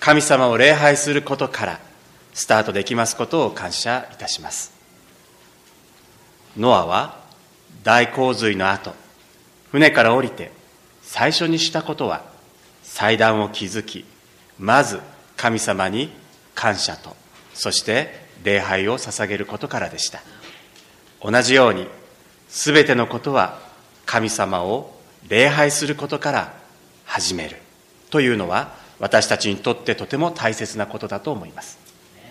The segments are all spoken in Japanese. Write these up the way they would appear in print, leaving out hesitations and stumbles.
神様を礼拝することからスタートできますことを感謝いたします。ノアは大洪水の後、船から降りて最初にしたことは祭壇を築き、まず神様に感謝と、そして礼拝を捧げることからでした。同じようにすべてのことは神様を礼拝することから始めるというのは、私たちにとってとても大切なことだと思います。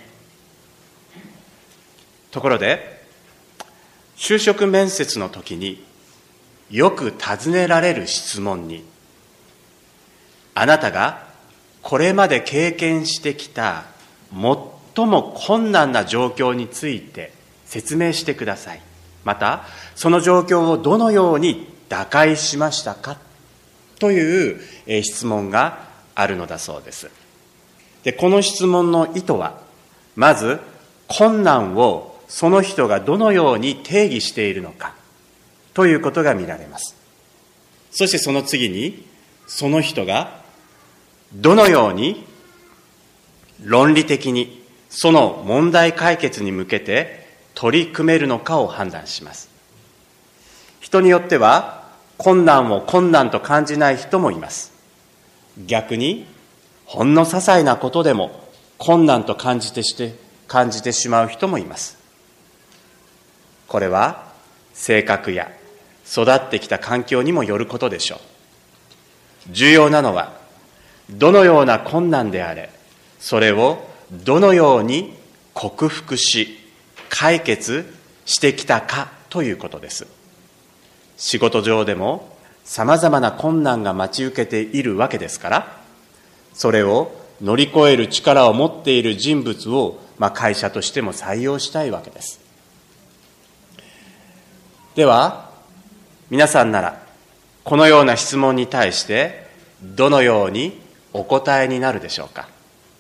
ところで、就職面接の時によく尋ねられる質問に、あなたがこれまで経験してきた最も困難な状況について説明してください。また、その状況をどのように打開しましたかという質問があるのだそうです。で、この質問の意図は、まず困難をその人がどのように定義しているのかということが見られます。そしてその次に、その人がどのように論理的にその問題解決に向けて取り組めるのかを判断します。人によっては困難を困難と感じない人もいます。逆にほんの些細なことでも困難と感じてしまう人もいます。これは性格や育ってきた環境にもよることでしょう。重要なのは、どのような困難であれ、それをどのように克服し解決してきたかということです。仕事上でもさまざまな困難が待ち受けているわけですから、それを乗り越える力を持っている人物を、会社としても採用したいわけです。では、皆さんならこのような質問に対してどのようにお答えになるでしょうか。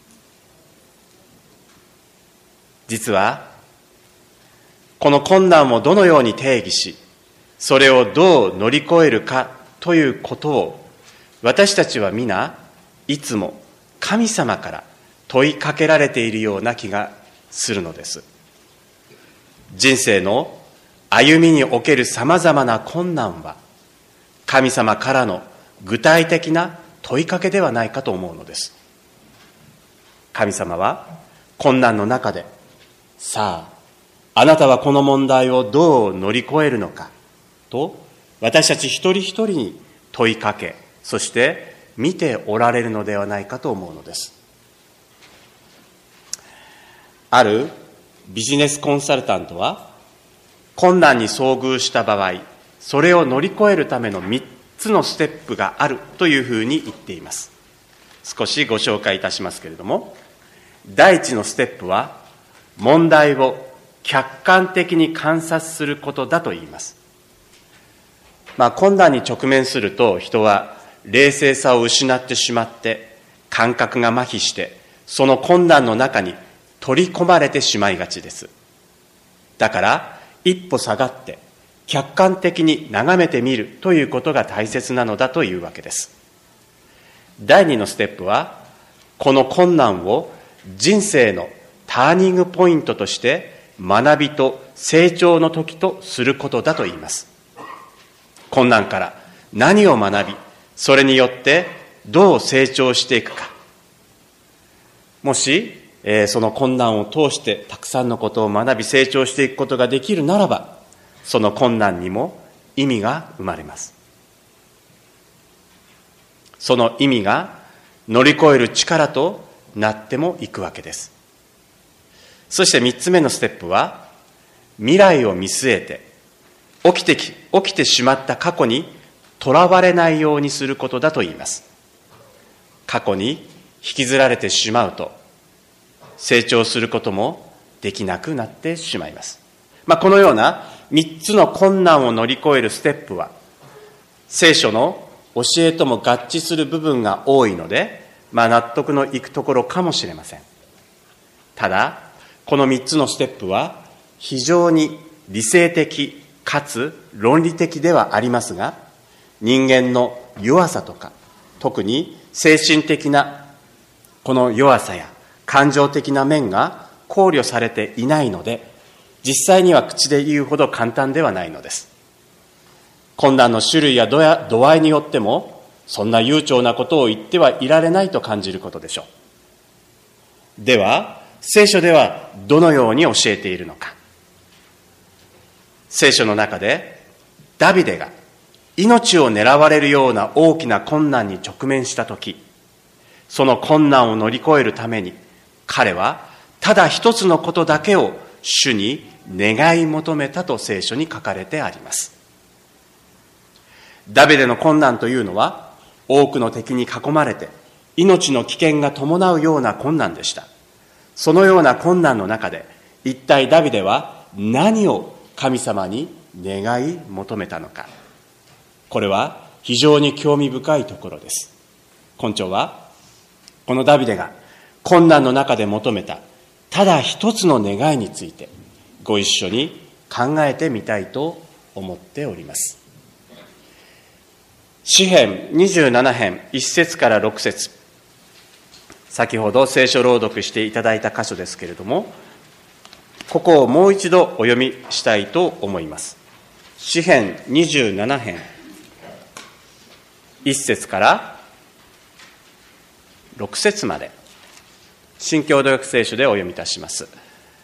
実はこの困難をどのように定義し、それをどう乗り越えるかということを、私たちは皆いつも神様から問いかけられているような気がするのです。人生の歩みにおけるさまざまな困難は、神様からの具体的な問いかけではないかと思うのです。神様は困難の中で、さあ、あなたはこの問題をどう乗り越えるのかと、私たち一人一人に問いかけ、そして見ておられるのではないかと思うのです。あるビジネスコンサルタントは、困難に遭遇した場合、それを乗り越えるための3つのステップがあるというふうに言っています。少しご紹介いたしますけれども、第一のステップは、問題を客観的に観察することだと言います。困難に直面すると、人は冷静さを失ってしまって、感覚が麻痺して、その困難の中に取り込まれてしまいがちです。だから一歩下がって客観的に眺めてみるということが大切なのだというわけです。第2のステップは、この困難を人生のターニングポイントとして学びと成長の時とすることだと言います。困難から何を学び、それによってどう成長していくか。もし、その困難を通してたくさんのことを学び成長していくことができるならば、その困難にも意味が生まれます。その意味が乗り越える力となってもいくわけです。そして3つ目のステップは、未来を見据えて起きてしまった過去にとらわれないようにすることだと言います。過去に引きずられてしまうと、成長することもできなくなってしまいます。このような3つの困難を乗り越えるステップは、聖書の教えとも合致する部分が多いので、納得のいくところかもしれません。ただ、この3つのステップは非常に理性的かつ論理的ではありますが、人間の弱さとか、特に精神的なこの弱さや感情的な面が考慮されていないので、実際には口で言うほど簡単ではないのです。困難の種類や度合いによっても、そんな悠長なことを言ってはいられないと感じることでしょう。では、聖書ではどのように教えているのか。聖書の中で、ダビデが命を狙われるような大きな困難に直面したとき、その困難を乗り越えるために、彼はただ一つのことだけを主に願い求めたと聖書に書かれてあります。ダビデの困難というのは、多くの敵に囲まれて命の危険が伴うような困難でした。そのような困難の中で、一体ダビデは何を神様に願い求めたのか。これは非常に興味深いところです。今朝はこのダビデが困難の中で求めたただ一つの願いについてご一緒に考えてみたいと思っております。詩編27編1節から6節、先ほど聖書朗読していただいた箇所ですけれども、ここをもう一度お読みしたいと思います。詩編27編1節から6節まで、新共同訳聖書でお読みいたします。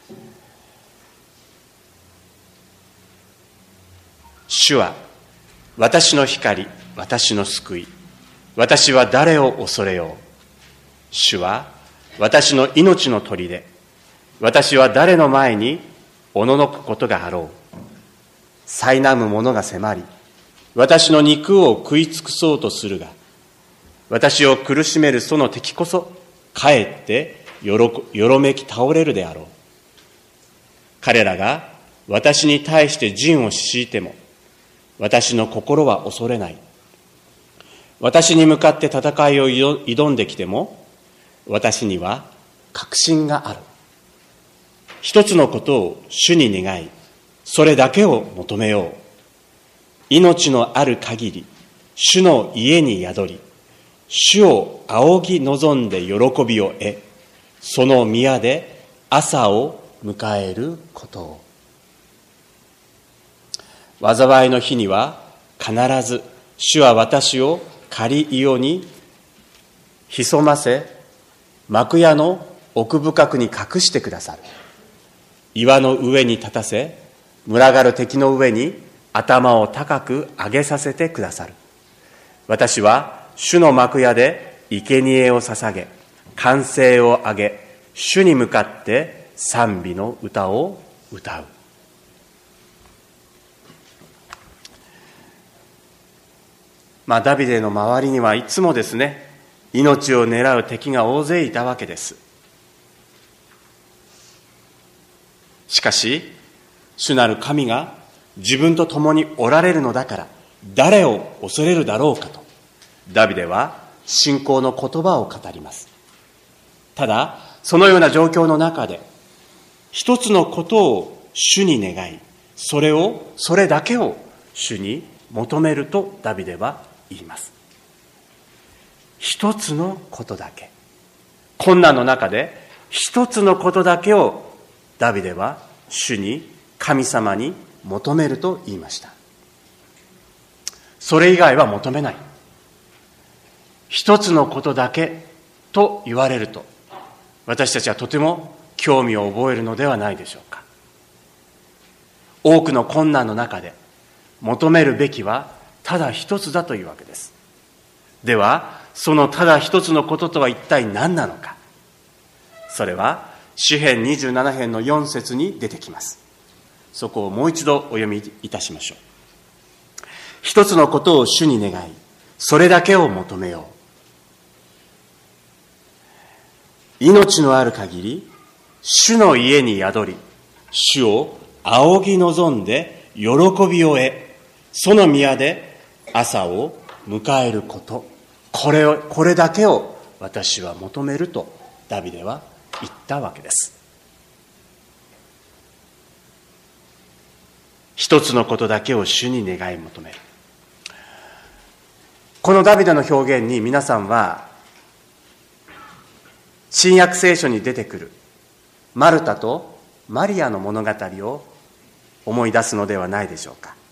主は私の光、私の救い、私は誰を恐れよう。主は私の命の砦、私は誰の前におののくことがあろう。苛む者が迫り、私の肉を食い尽くそうとするが、私を苦しめるその敵こそかえってよろめき倒れるであろう。彼らが私に対して陣を敷いても、私の心は恐れない。私に向かって戦いを挑んできても、私には確信がある。一つのことを主に願い、それだけを求めよう。命のある限り、主の家に宿り、主を仰ぎ望んで喜びを得、その宮で朝を迎えることを。災いの日には必ず主は私を仮伊予に潜ませ、幕屋の奥深くに隠してくださる。岩の上に立たせ、群がる敵の上に頭を高く上げさせてくださる。私は主の幕屋で生贄を捧げ、歓声を上げ、主に向かって賛美の歌を歌う。ダビデの周りにはいつもですね、命を狙う敵が大勢いたわけです。しかし、主なる神が自分と共におられるのだから、誰を恐れるだろうかと、ダビデは信仰の言葉を語ります。ただ、そのような状況の中で、一つのことを主に願い、それだけを主に求めるとダビデは言います。一つのことだけ。困難の中で一つのことだけをダビデは主に、神様に求めると言いました。それ以外は求めない。一つのことだけと言われると、私たちはとても興味を覚えるのではないでしょうか。多くの困難の中で求めるべきはただ一つだというわけです。では、そのただ一つのこととは一体何なのか。それは詩編27編の4節に出てきます。そこをもう一度お読みいたしましょう。一つのことを主に願い、それだけを求めよう。命のある限り、主の家に宿り、主を仰ぎ望んで喜びを得、その宮で朝を迎えること、これだけを私は求めるとダビデは言ったわけです。一つのことだけを主に願い求める。このダビデの表現に皆さんは新約聖書に出てくるマルタとマリアの物語を思い出すのではないでしょうか。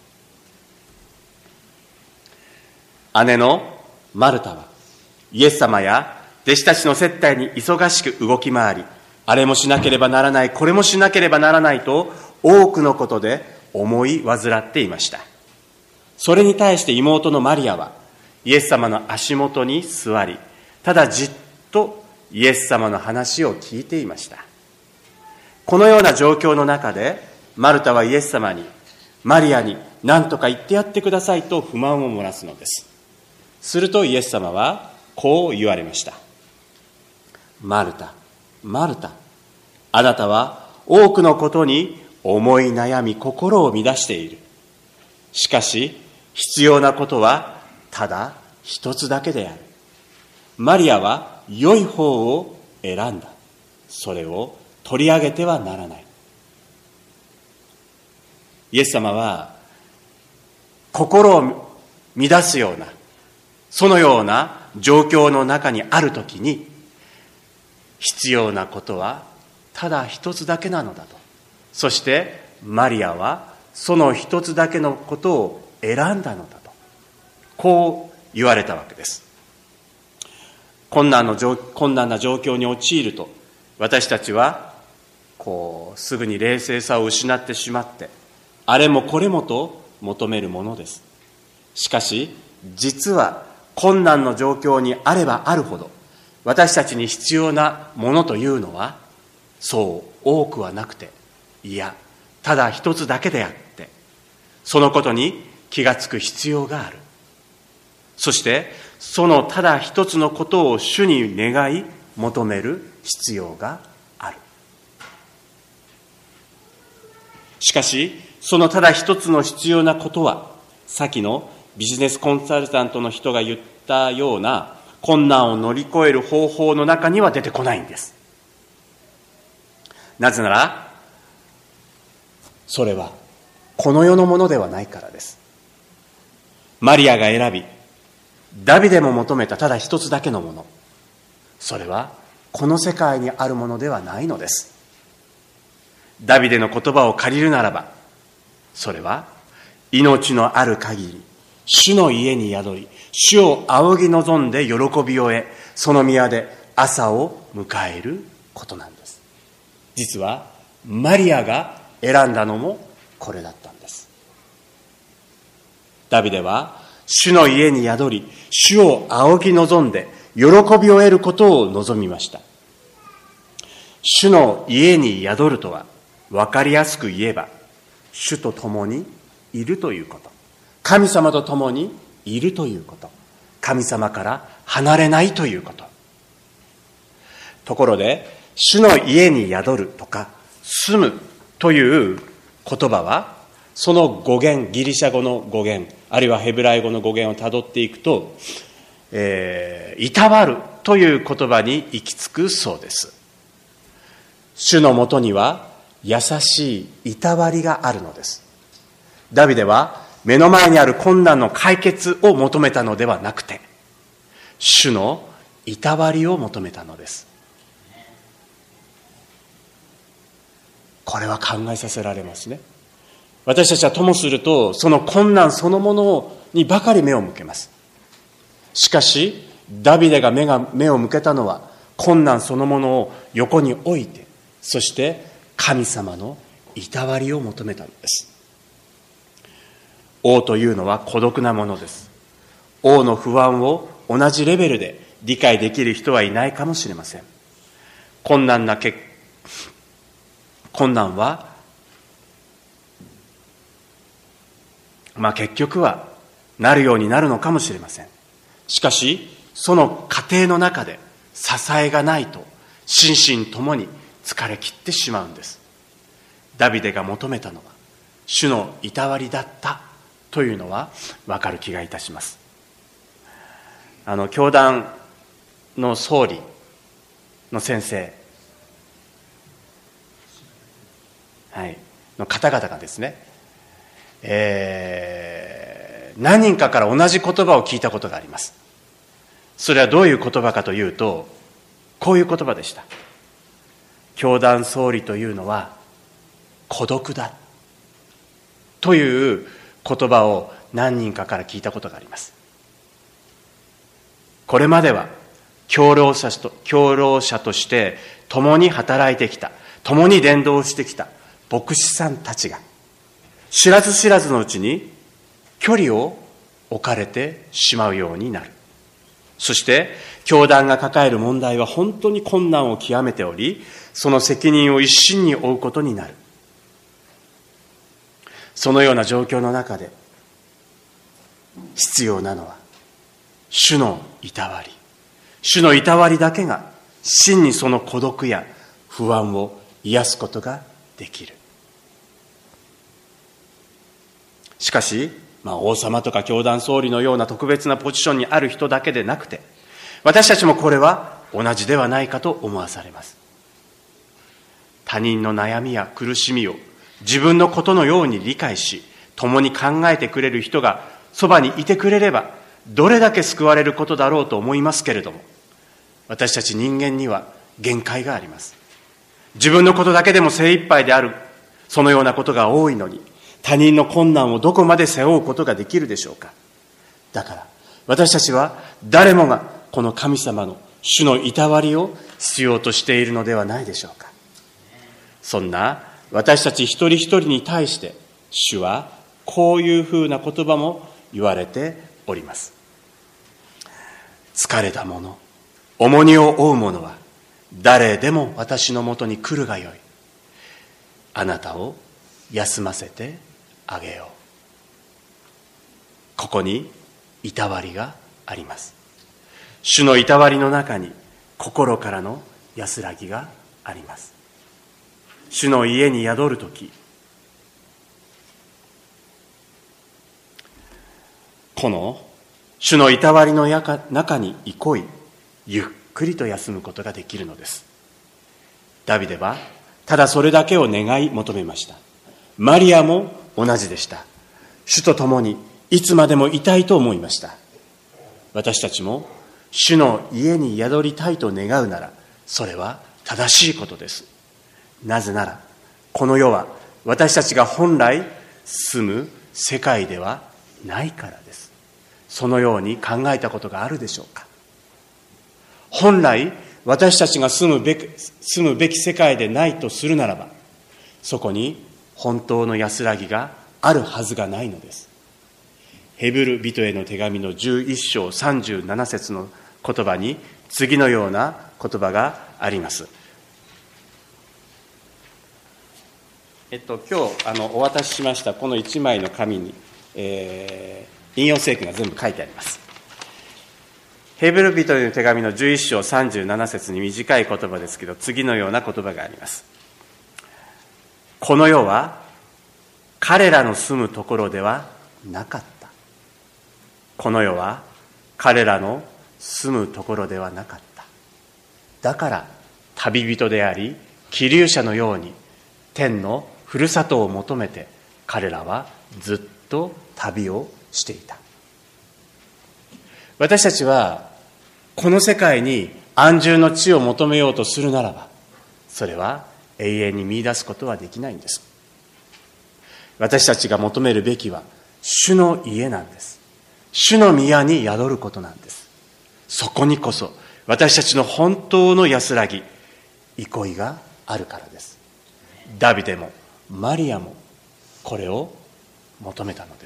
姉のマルタはイエス様や弟子たちの接待に忙しく動き回り、あれもしなければならない、これもしなければならないと多くのことで思い患っていました。それに対して妹のマリアはイエス様の足元に座り、ただじっとイエス様の話を聞いていました。このような状況の中でマルタはイエス様に、マリアに何とか言ってやってくださいと不満を漏らすのです。するとイエス様はこう言われました。マルタ、マルタ、あなたは多くのことに思い悩み心を乱している。しかし必要なことはただ一つだけである。マリアは良い方を選んだ。それを取り上げてはならない。イエス様は心を乱すような、そのような状況の中にあるときに、必要なことはただ一つだけなのだと。そしてマリアはその一つだけのことを選んだのだと、こう言われたわけです。困難な状況に陥ると、私たちはすぐに冷静さを失ってしまって、あれもこれもと求めるものです。しかし実は困難の状況にあればあるほど、私たちに必要なものというのはそう多くはなくて、いやただ一つだけであって、そのことに気がつく必要がある。そしてそのただ一つのことを主に願い求める必要がある。しかしそのただ一つの必要なことは、先のビジネスコンサルタントの人が言ったような困難を乗り越える方法の中には出てこないんです。なぜならそれはこの世のものではないからです。マリアが選びダビデも求めたただ一つだけのもの、それはこの世界にあるものではないのです。ダビデの言葉を借りるならば、それは命のある限り主の家に宿り、主を仰ぎ望んで喜びを得、その宮で朝を迎えることなんです。実はマリアが選んだのもこれだったんです。ダビデは主の家に宿り、主を仰ぎ望んで喜びを得ることを望みました。主の家に宿るとは、分かりやすく言えば主と共にいるということ、神様と共にいるということ、神様から離れないということ。ところで主の家に宿るとか住むという言葉は、その語源、ギリシャ語の語源、あるいはヘブライ語の語源をたどっていくと、いたわるという言葉に行き着くそうです。主のもとには優しいいたわりがあるのです。ダビデは目の前にある困難の解決を求めたのではなくて、主のいたわりを求めたのです。これは考えさせられますね。私たちはともすると、その困難そのものにばかり目を向けます。しかしダビデが目を向けたのは、困難そのものを横に置いて、そして神様のいたわりを求めたのです。王というのは孤独なものです。王の不安を同じレベルで理解できる人はいないかもしれません。困難は結局はなるようになるのかもしれません。しかしその過程の中で支えがないと心身ともに疲れ切ってしまうんです。ダビデが求めたのは主のいたわりだったというのは分かる気がいたします。教団の総理の先生、の方々がですね、何人かから同じ言葉を聞いたことがあります。それはどういう言葉かというと、 こういう言葉でした。教団総理というのは孤独だという言葉を何人かから聞いたことがあります。これまでは共労者として共に働いてきた、共に伝道してきた牧師さんたちが知らず知らずのうちに距離を置かれてしまうようになる。そして教団が抱える問題は本当に困難を極めており、その責任を一身に負うことになる。そのような状況の中で必要なのは主のいたわり。主のいたわりだけが真にその孤独や不安を癒すことができる。しかし、王様とか教団総理のような特別なポジションにある人だけでなくて、私たちもこれは同じではないかと思わされます。他人の悩みや苦しみを自分のことのように理解し、共に考えてくれる人がそばにいてくれれば、どれだけ救われることだろうと思いますけれども、私たち人間には限界があります。自分のことだけでも精一杯である、そのようなことが多いのに、他人の困難をどこまで背負うことができるでしょうか。だから私たちは誰もがこの神様の主のいたわりを必要としているのではないでしょうか。そんな私たち一人一人に対して主はこういうふうな言葉も言われております。疲れた者、重荷を負う者は誰でも私のもとに来るがよい。あなたを休ませてあげよう。ここにいたわりがあります。主のいたわりの中に心からの安らぎがあります。主の家に宿るとき、この主のいたわりの中に憩い、ゆっくりと休むことができるのです。ダビデはただそれだけを願い求めました。マリアも同じでした。主と共にいつまでもいたいと思いました。私たちも主の家に宿りたいと願うなら、それは正しいことです。なぜならこの世は私たちが本来住む世界ではないからです。そのように考えたことがあるでしょうか。本来私たちが住むべき世界でないとするならば、そこに本当の安らぎがあるはずがないのです。ヘブル人への手紙の11章37節の言葉に次のような言葉があります。今日お渡ししましたこの1枚の紙に、引用聖句が全部書いてあります。ヘブル人への手紙の11章37節に短い言葉ですけど、次のような言葉があります。この世は彼らの住むところではなかった。この世は彼らの住むところではなかった。だから旅人であり寄留者のように天のふるさとを求めて彼らはずっと旅をしていた。私たちはこの世界に安住の地を求めようとするならば、それは永遠に見出すことはできないんです。私たちが求めるべきは主の家なんです。主の宮に宿ることなんです。そこにこそ私たちの本当の安らぎ、憩いがあるからです。ダビデもマリアもこれを求めたのです。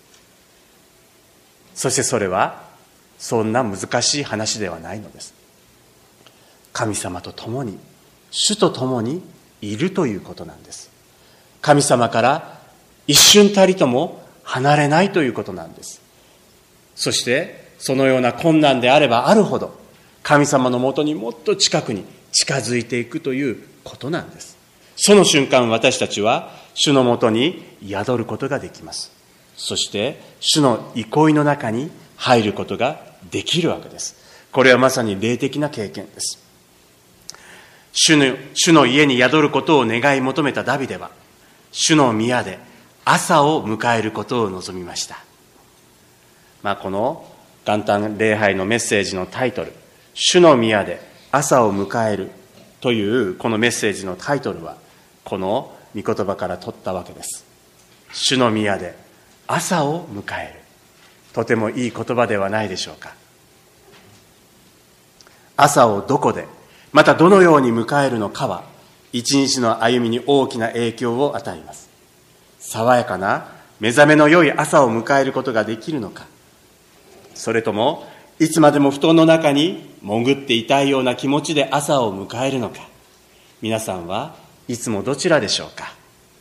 そしてそれはそんな難しい話ではないのです。神様と共に、主と共にいるということなんです。神様から一瞬たりとも離れないということなんです。そしてそのような困難であればあるほど神様のもとにもっと近くに近づいていくということなんです。その瞬間、私たちは主のもとに宿ることができます。そして主の憩いの中に入ることができるわけです。これはまさに霊的な経験です。主の家に宿ることを願い求めたダビデは、主の宮で朝を迎えることを望みました。この元旦礼拝のメッセージのタイトル、主の宮で朝を迎えるというこのメッセージのタイトルは、この御言葉から取ったわけです。主の宮で朝を迎える。とてもいい言葉ではないでしょうか。朝をどこで、またどのように迎えるのかは、一日の歩みに大きな影響を与えます。爽やかな目覚めの良い朝を迎えることができるのか、それともいつまでも布団の中に潜っていたいような気持ちで朝を迎えるのか、皆さんはいつもどちらでしょうか。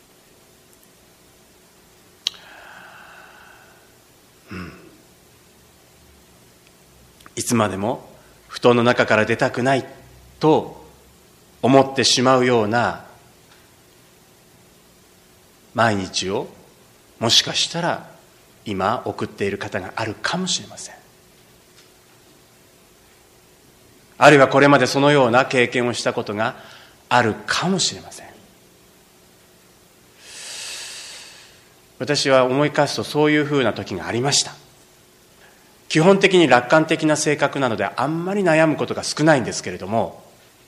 いつまでも布団の中から出たくないと思ってしまうような毎日をもしかしたら今送っている方があるかもしれません。あるいはこれまでそのような経験をしたことがあるかもしれません。私は思い返すとそういうふうな時がありました。基本的に楽観的な性格なのであんまり悩むことが少ないんですけれども、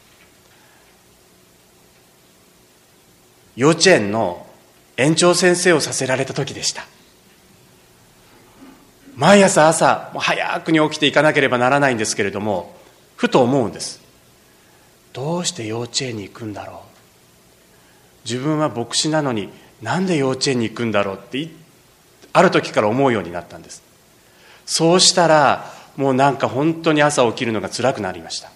幼稚園の園長先生をさせられた時でした。毎朝早くに起きていかなければならないんですけれども、ふと思うんです。どうして幼稚園に行くんだろう。自分は牧師なのになんで幼稚園に行くんだろうってある時から思うようになったんです。そうしたらもうなんか本当に朝起きるのが辛くなりました。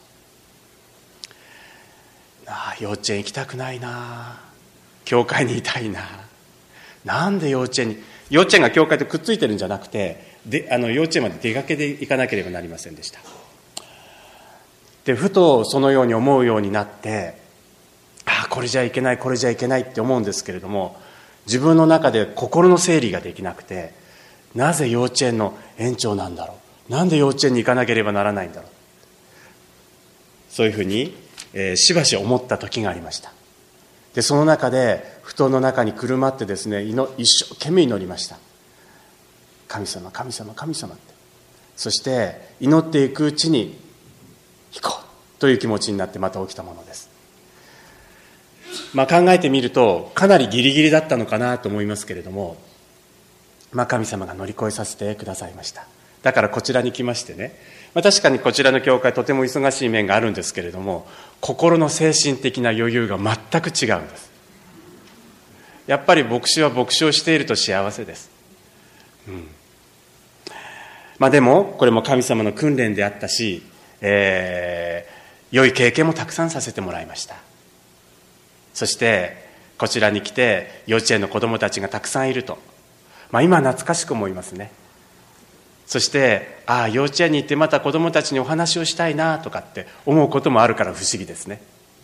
幼稚園行きたくないな、教会にいたいな、なんで幼稚園が教会とくっついてるんじゃなくて、幼稚園まで出かけていかなければなりませんでした。でふとそのように思うようになって、これじゃいけないって思うんですけれども、自分の中で心の整理ができなくて、なぜ幼稚園の園長なんだろう、なんで幼稚園に行かなければならないんだろう、そういうふうに、しばし思った時がありました。でその中で布団の中にくるまってですね、一生懸命祈りました。神様神様神様って。そして祈っていくうちに行こうという気持ちになってまた起きたものです。考えてみるとかなりギリギリだったのかなと思いますけれども、神様が乗り越えさせてくださいました。だからこちらに来ましてね、確かにこちらの教会とても忙しい面があるんですけれども、心の精神的な余裕が全く違うんです。やっぱり牧師は牧師をしていると幸せです。でもこれも神様の訓練であったし、良い経験もたくさんさせてもらいました。そしてこちらに来て幼稚園の子どもたちがたくさんいると、今懐かしく思いますね。そして幼稚園に行ってまた子どもたちにお話をしたいなとかって思うこともあるから不思議ですね。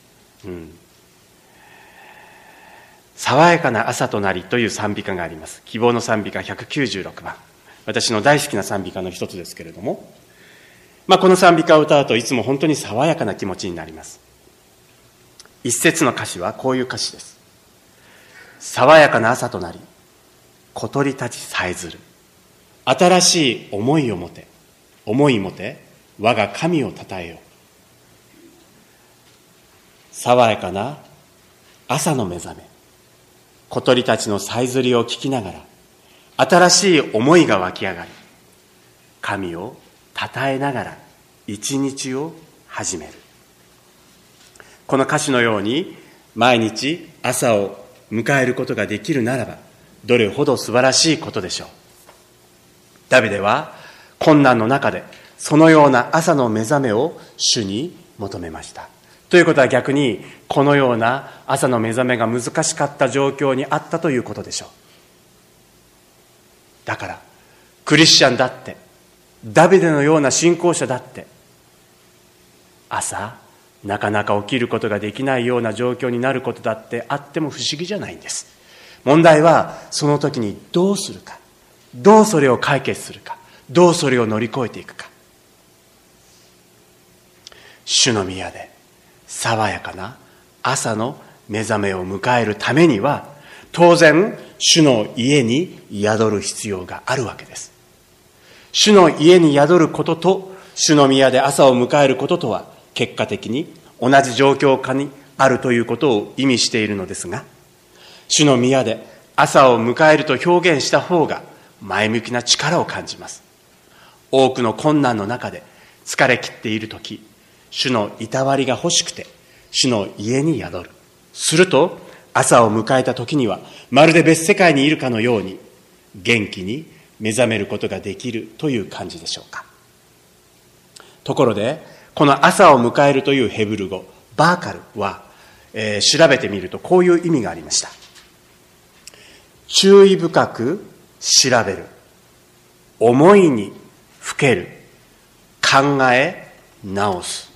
爽やかな朝となりという賛美歌があります。希望の賛美歌196番、私の大好きな賛美歌の一つですけれども、この賛美歌を歌うといつも本当に爽やかな気持ちになります。一節の歌詞はこういう歌詞です。爽やかな朝となり、小鳥たちさえずる。新しい思いもて、我が神をたたえよう。爽やかな朝の目覚め、小鳥たちのさえずりを聞きながら、新しい思いが湧き上がり、神をたたえながら一日を始める。この歌詞のように毎日朝を迎えることができるならば、どれほど素晴らしいことでしょう。ダビデは困難の中でそのような朝の目覚めを主に求めました。ということは逆にこのような朝の目覚めが難しかった状況にあったということでしょう。だからクリスチャンだって、ダビデのような信仰者だって、朝なかなか起きることができないような状況になることだってあっても不思議じゃないんです。問題はその時にどうするか、どうそれを解決するか、どうそれを乗り越えていくか。主の宮で爽やかな朝の目覚めを迎えるためには、当然主の家に宿る必要があるわけです。主の家に宿ることと主の宮で朝を迎えることとは結果的に同じ状況下にあるということを意味しているのですが、主の宮で朝を迎えると表現した方が前向きな力を感じます。多くの困難の中で疲れ切っているとき、主のいたわりが欲しくて主の家に宿る。すると朝を迎えたときにはまるで別世界にいるかのように元気に目覚めることができるという感じでしょうか。ところでこの朝を迎えるというヘブル語バーカルは、調べてみるとこういう意味がありました。注意深く調べる、思いにふける、考え直す。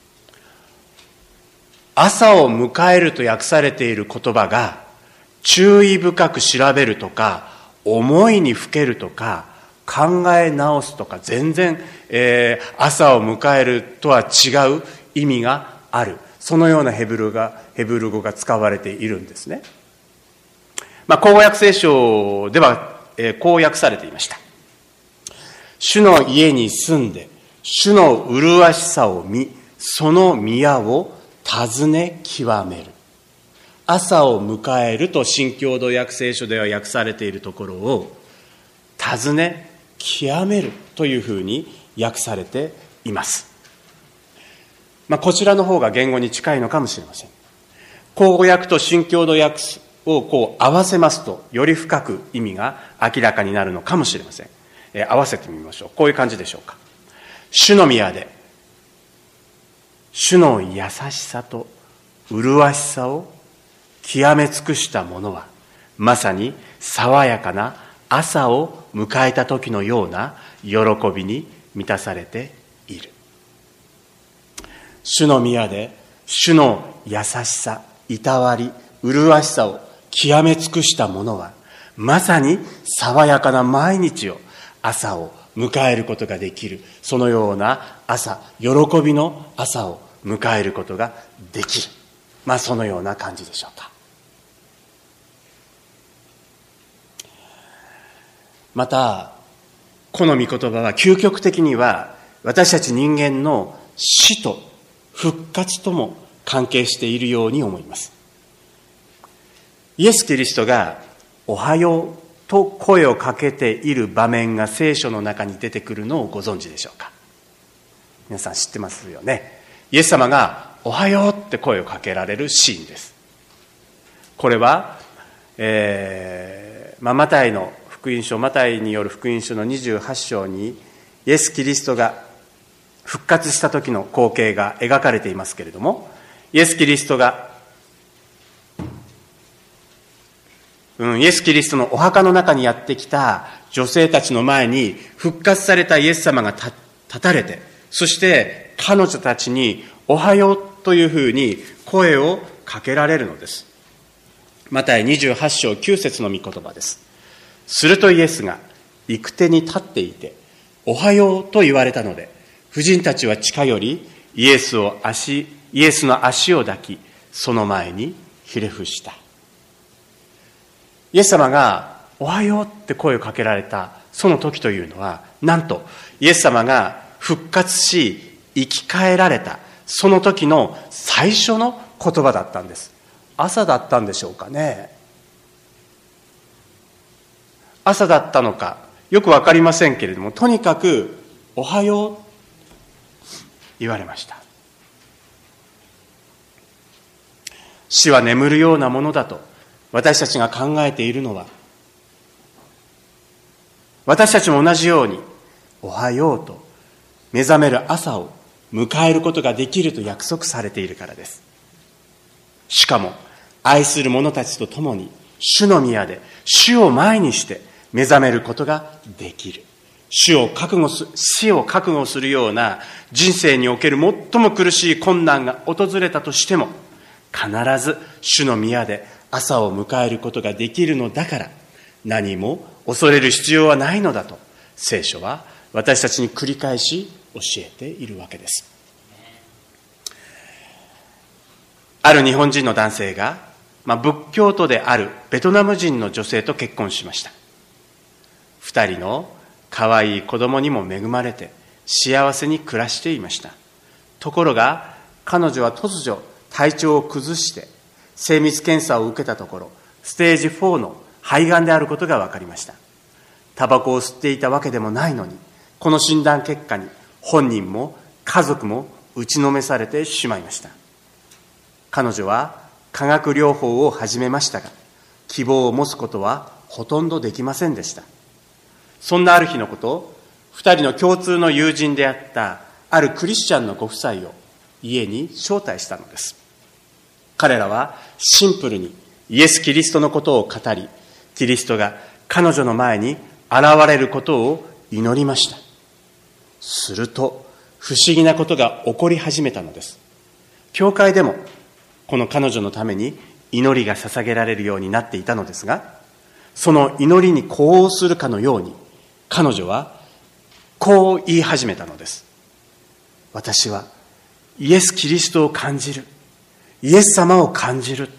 朝を迎えると訳されている言葉が注意深く調べるとか思いにふけるとか考え直すとか全然、朝を迎えるとは違う意味がある。そのようなヘブル語が使われているんですね。口語訳聖書では、こう訳されていました。主の家に住んで主の麗しさを見、その宮を尋ね極める。朝を迎えると新共同訳聖書では訳されているところを尋ね極めるというふうに訳されています。こちらの方が言語に近いのかもしれません。口語訳と新共同訳を合わせますとより深く意味が明らかになるのかもしれません。合わせてみましょう。こういう感じでしょうか。主の宮で主の優しさと麗しさを極め尽くしたものはまさに爽やかな朝を迎えた時のような喜びに満たされている。主の宮で主の優しさ、いたわり、麗しさを極め尽くしたものはまさに爽やかな毎日を朝を迎えることができる。そのような朝、喜びの朝を迎えることができる。そのような感じでしょうか。またこの御言葉は究極的には私たち人間の死と復活とも関係しているように思います。イエス・キリストがおはようと声をかけている場面が聖書の中に出てくるのをご存知でしょうか。皆さん知ってますよね。イエス様がおはようって声をかけられるシーンです。これは、マタイの福音書、マタイによる福音書の28章にイエス・キリストが復活した時の光景が描かれていますけれども、イエス・キリストのお墓の中にやってきた女性たちの前に復活されたイエス様が立たれて、そして彼女たちにおはようというふうに声をかけられるのです。マタイ28章9節の御言葉です。するとイエスが行く手に立っていておはようと言われたので、婦人たちは近寄りイエスの足を抱き、その前にひれ伏した。イエス様がおはようって声をかけられたその時というのは、なんとイエス様が復活し生き返られたその時の最初の言葉だったんです。朝だったんでしょうかね。朝だったのかよく分かりませんけれども、とにかくおはよう言われました。死は眠るようなものだと私たちが考えているのは、私たちも同じようにおはようと目覚める朝を迎えることができると約束されているからです。しかも愛する者たちと共に主の宮で主を前にして目覚めることができる。死を覚悟するような人生における最も苦しい困難が訪れたとしても、必ず主の宮で朝を迎えることができるのだから、何も恐れる必要はないのだと聖書は私たちに繰り返し教えているわけです。ある日本人の男性が、仏教徒であるベトナム人の女性と結婚しました。二人の可愛い子供にも恵まれて幸せに暮らしていました。ところが彼女は突如体調を崩して精密検査を受けたところ、ステージ4の肺がんであることが分かりました。タバコを吸っていたわけでもないのに、この診断結果に本人も家族も打ちのめされてしまいました。彼女は化学療法を始めましたが、希望を持つことはほとんどできませんでした。そんなある日のこと、2人の共通の友人であったあるクリスチャンのご夫妻を家に招待したのです。彼らはシンプルにイエス・キリストのことを語り、キリストが彼女の前に現れることを祈りました。すると不思議なことが起こり始めたのです。教会でもこの彼女のために祈りが捧げられるようになっていたのですが、その祈りに呼応するかのように彼女はこう言い始めたのです。私はイエス・キリストを感じる。イエス様を感じるって。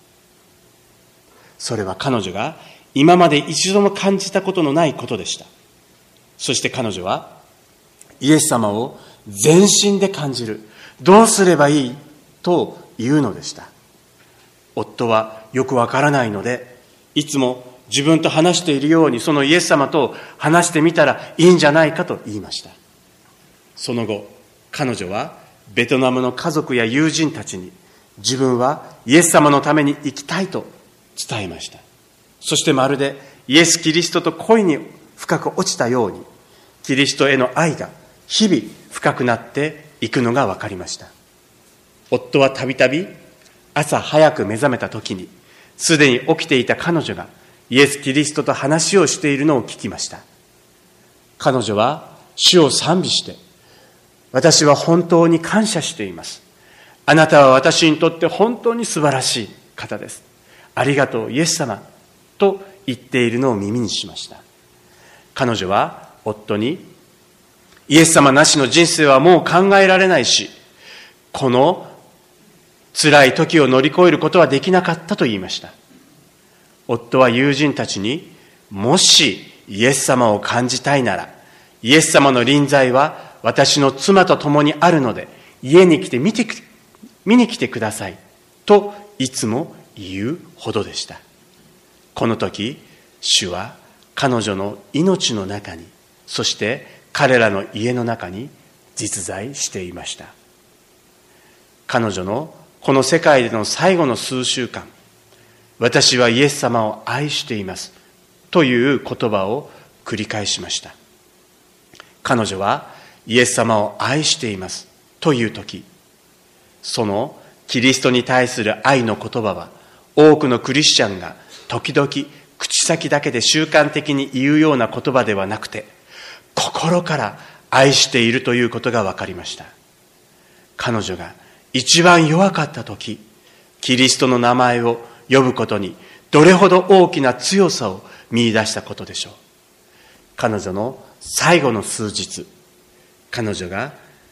それは彼女が今まで一度も感じたことのないことでした。そして彼女はイエス様を全身で感じる。どうすればいいというのでした。夫はよくわからないので、いつも自分と話しているようにそのイエス様と話してみたらいいんじゃないかと言いました。その後、彼女はベトナムの家族や友人たちに自分はイエス様のために生きたいと伝えました。そしてまるでイエス・キリストと恋に深く落ちたように、キリストへの愛が日々深くなっていくのが分かりました。夫はたびたび朝早く目覚めた時に、すでに起きていた彼女がイエス・キリストと話をしているのを聞きました。彼女は主を賛美して、私は本当に感謝しています。あなたは私にとって本当に素晴らしい方です。ありがとうイエス様と言っているのを耳にしました。彼女は夫に、イエス様なしの人生はもう考えられないし、この辛い時を乗り越えることはできなかったと言いました。夫は友人たちに、もしイエス様を感じたいなら、イエス様の臨在は私の妻と共にあるので、家に来て見に来てくださいといつも言うほどでした。この時、主は彼女の命の中に、そして彼らの家の中に実在していました。彼女のこの世界での最後の数週間、私はイエス様を愛していますという言葉を繰り返しました。彼女はイエス様を愛していますという時、そのキリストに対する愛の言葉は、多くのクリスチャンが時々口先だけで習慣的に言うような言葉ではなくて、心から愛しているということが分かりました。彼女が一番弱かった時、キリストの名前を呼ぶことにどれほど大きな強さを見出したことでしょう。彼女の最後の数日、彼女が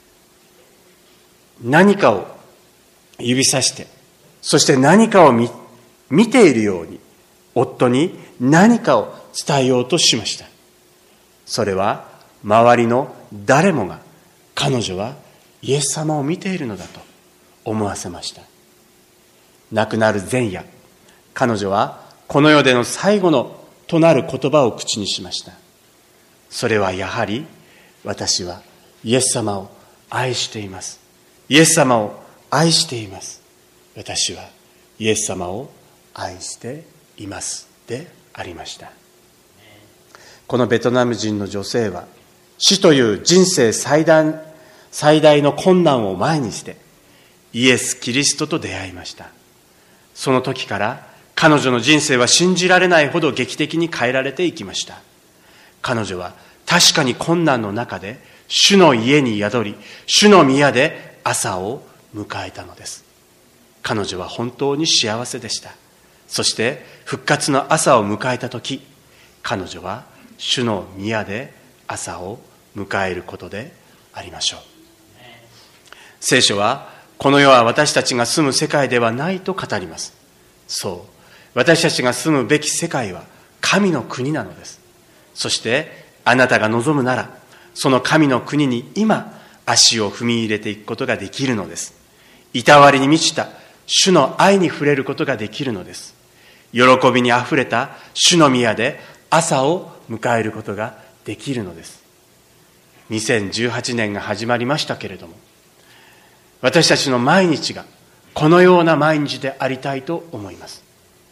何かを指さして、そして何かを見ているように夫に何かを伝えようとしました。それは周りの誰もが彼女はイエス様を見ているのだと思わせました。亡くなる前夜、彼女はこの世での最後のとなる言葉を口にしました。それはやはり、私はイエス様を愛しています。イエス様を愛しています。私はイエス様を愛していますでありました。このベトナム人の女性は、死という人生最大の困難を前にしてイエス・キリストと出会いました。その時から彼女の人生は信じられないほど劇的に変えられていきました。彼女は確かに困難の中で主の家に宿り、主の宮で朝を迎えたのです。彼女は本当に幸せでした。そして復活の朝を迎えた時、彼女は主の宮で朝を迎えることでありましょう。聖書は、この世は私たちが住む世界ではないと語ります。そう、私たちが住むべき世界は神の国なのです。そしてあなたが望むなら、その神の国に今足を踏み入れていくことができるのです。 いたわりに満ちた主の愛に触れることができるのです。喜びにあふれた主の宮で朝を迎えることができるのです。2018年が始まりましたけれども、私たちの毎日がこのような毎日でありたいと思います。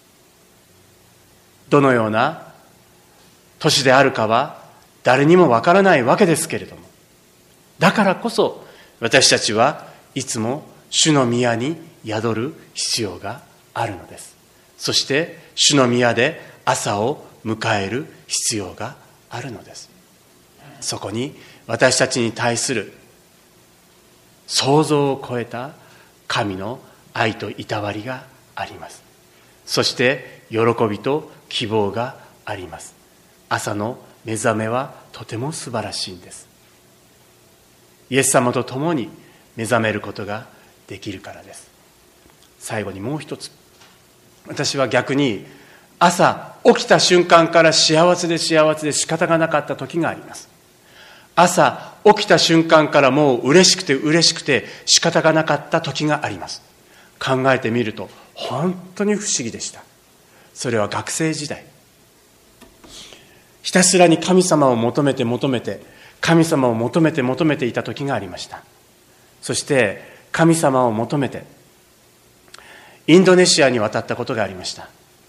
どのような年であるかは誰にもわからないわけですけれども、だからこそ私たちはいつも主の宮に宿る必要があるのです。そして主の宮で朝を迎える必要があるのです。そこに私たちに対する想像を超えた神の愛といたわりがあります。そして喜びと希望があります。朝の目覚めはとても素晴らしいんです。イエス様と共に目覚めることができるからです。最後にもう一つ、私は逆に朝起きた瞬間から幸せで仕方がなかった時があります。朝起きた瞬間からもう嬉しくて仕方がなかった時があります。考えてみると本当に不思議でした。それは学生時代、ひたすらに神様を求めて神様を求めていた時がありました。そして神様を求めてインドネシアに渡ったことがありました。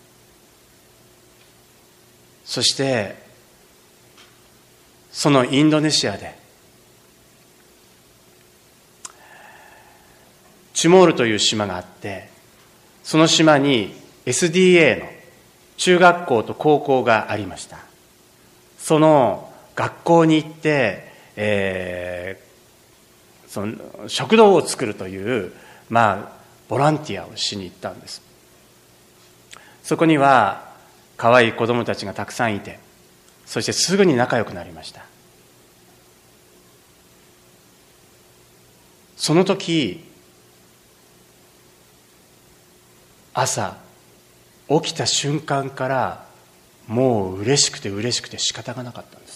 そしてそのインドネシアでチモールという島があって、その島に SDA の中学校と高校がありました。その学校に行って、その食堂を作るという、ボランティアをしに行ったんです。そこには可愛い子供たちがたくさんいて、そしてすぐに仲良くなりました。その時、朝起きた瞬間からもう嬉しくて仕方がなかったんです。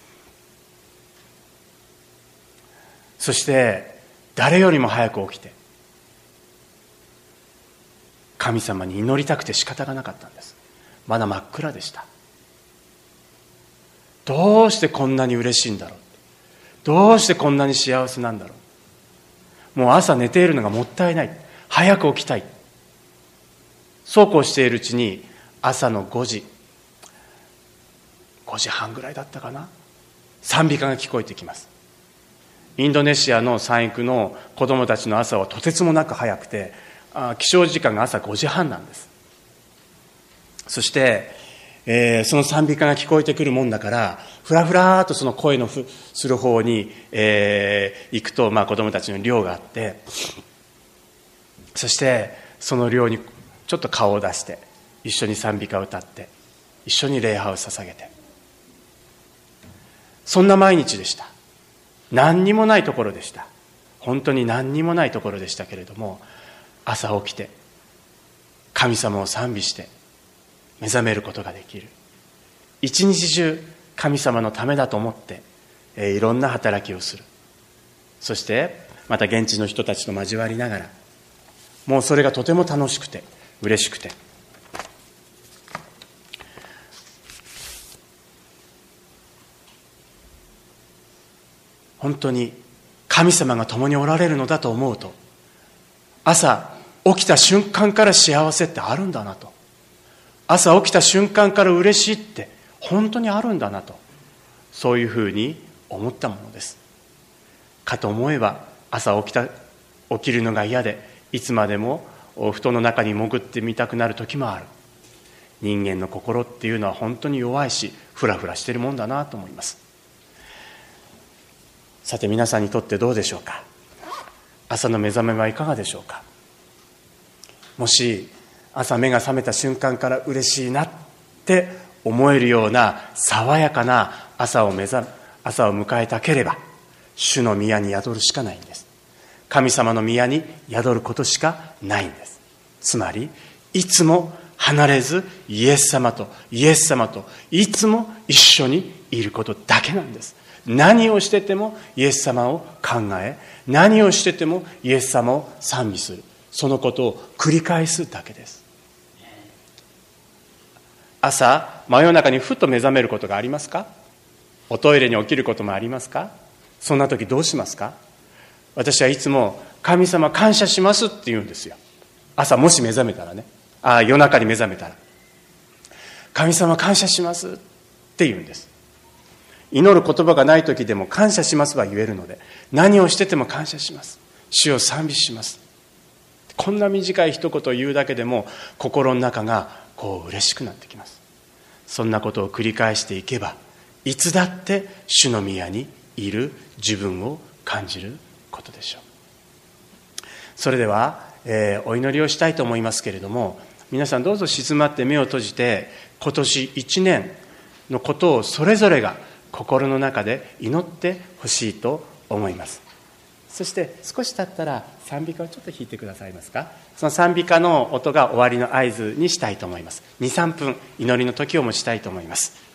そして誰よりも早く起きて神様に祈りたくて仕方がなかったんです。まだ真っ暗でした。どうしてこんなに嬉しいんだろう、どうしてこんなに幸せなんだろう、もう朝寝ているのがもったいない、早く起きたい、そうこうしているうちに朝の5時半ぐらいだったかな、賛美歌が聞こえてきます。インドネシアの産育の子供たちの朝はとてつもなく早くて、起床時間が朝5時半なんです。そして、その賛美歌が聞こえてくるもんだから、ふらふらとその声のする方に、行くと、子供たちの寮があって、そしてその寮にちょっと顔を出して一緒に賛美歌を歌って一緒に礼拝を捧げて、そんな毎日でした。何にもないところでした。本当に何にもないところでしたけれども、朝起きて神様を賛美して目覚めることができる。一日中神様のためだと思って、いろんな働きをする。そしてまた現地の人たちと交わりながら、もうそれがとても楽しくて嬉しくて、本当に神様が共におられるのだと思うと、朝起きた瞬間から幸せってあるんだなと、朝起きた瞬間から嬉しいって本当にあるんだなと、そういうふうに思ったものです。かと思えば朝起きるのが嫌で、いつまでも布団の中に潜ってみたくなる時もある。人間の心っていうのは本当に弱いし、フラフラしてるもんだなと思います。さて皆さんにとってどうでしょうか。朝の目覚めはいかがでしょうか。もし朝目が覚めた瞬間から嬉しいなって思えるような爽やかな朝を迎えたければ、主の宮に宿るしかないんです。神様の宮に宿ることしかないんです。つまりいつも離れずイエス様といつも一緒にいることだけなんです。 何をしててもイエス様を考え、何をしててもイエス様を賛美する、そのことを繰り返すだけです。朝真夜中にふと目覚めることがありますか？おトイレに起きることもありますか？そんな時どうしますか？私はいつも神様感謝しますって言うんですよ。朝もし目覚めたらね、夜中に目覚めたら、神様感謝しますって言うんです。祈る言葉がない時でも感謝しますは言えるので、何をしてても感謝します、主を賛美します、こんな短い一言を言うだけでも心の中が嬉しくなってきます。そんなことを繰り返していけば、いつだって主の宮にいる自分を感じることでしょう。それでは、お祈りをしたいと思いますけれども、皆さんどうぞ静まって目を閉じて、今年1年のことをそれぞれが心の中で祈ってほしいと思います。そして少し経ったら賛美歌をちょっと弾いてくださいますか。その賛美歌の音が終わりの合図にしたいと思います。 2,3 分祈りの時を持ちたいと思います。